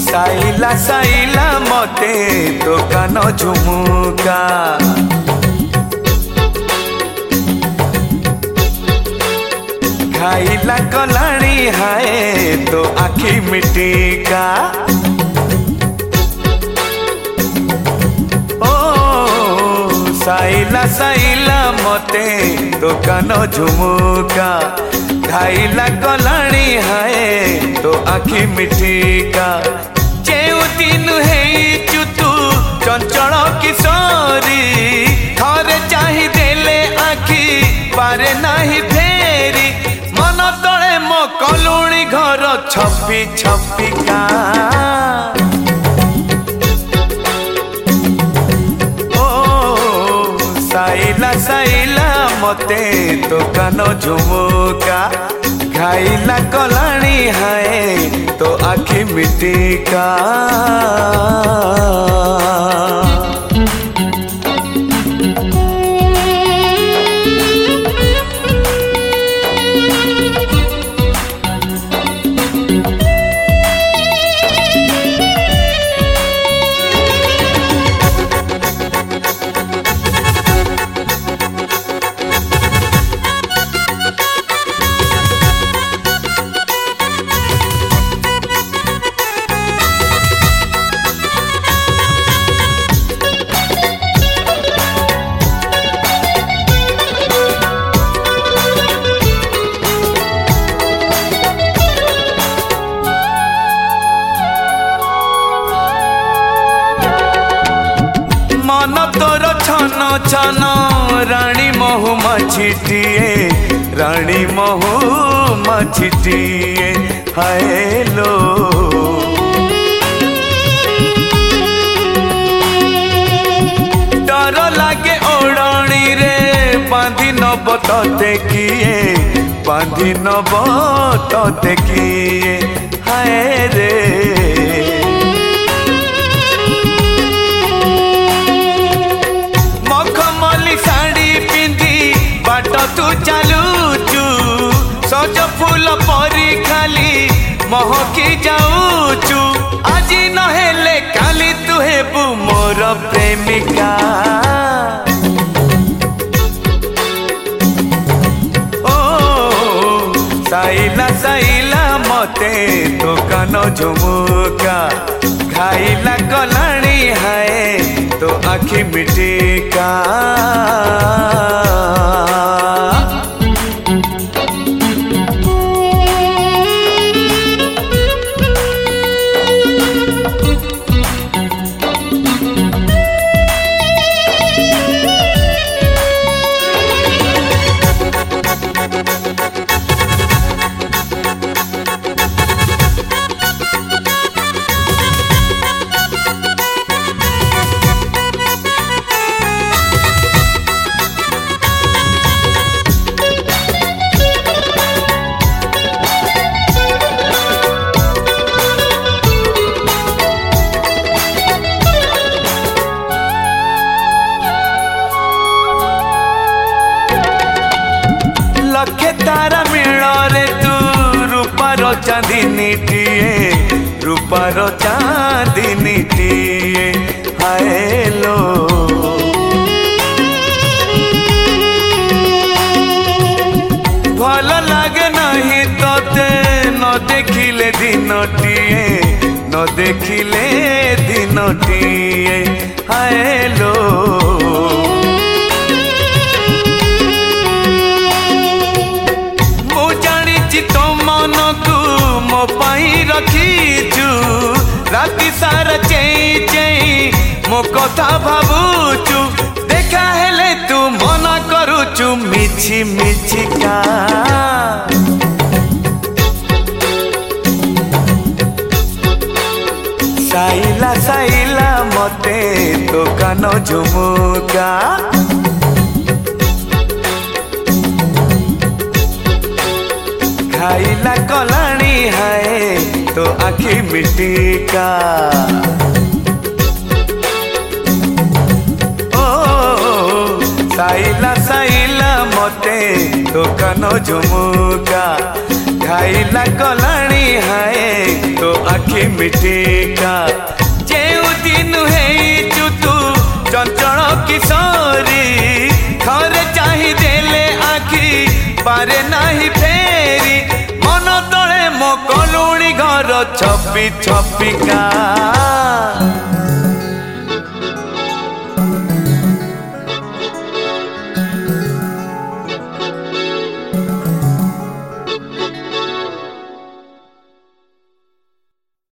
साइला साइला मते दुकान झुमुका खाइला कलाणी हाय तो आखि मिटिका ओ साइला साइला मते दुकान झुमुका खाइला कलाणी हाय तो आखि मिटिका जेउ दिन हेचु तू चंचल किशोरी थरे चाहि देले आखि पारे नाही फेरी मन तले मो कलुणी घर छपी छपिका ओ साइला साइला मते दुकान झुमुका खाइला कलाणी हाय तो आखि मिटिका मन तोर छन छन रानी महू मछिटिए रानी महू मछिटिए हायलो डर लागे ओढ़णी रे बांधी नब तते किए बांधी नब तते किए हाय रे तू चलुचु सज फूल परी खाली महकी जाऊचु आज नहेले काली तू हेबु मोर प्रेमिका ओ साइला साइला मते दुकान झुमुका खाइला कलाणी हाय तो आखि मिटिका लखे तारा मिलरे तू रूपार चांदनी टीए रूपार चांदनी टीए हायलो भल लागे नहीं तोते न देखिले दिनटीए न देखिले दिनटीए हायलो तो मन को मो पाई रखीचु राति सारा चेई चेई मो कथा भाबुचु देखा हेले तू मना करूचु मिछि मिछिका साइला साइला मते दुकान झुमुका खाइला कलाणी हाय तो आखि मिटिका ओ साइला साइला मते दुकान झुमुका खाइला कलाणी हाय तो आखि मिटिका जेउ दिन हेचु तू चंचल किशोरी थरे चाही देले आखि पारे नाही फेरी मन तले मो कलुणी घर छपी छपिका।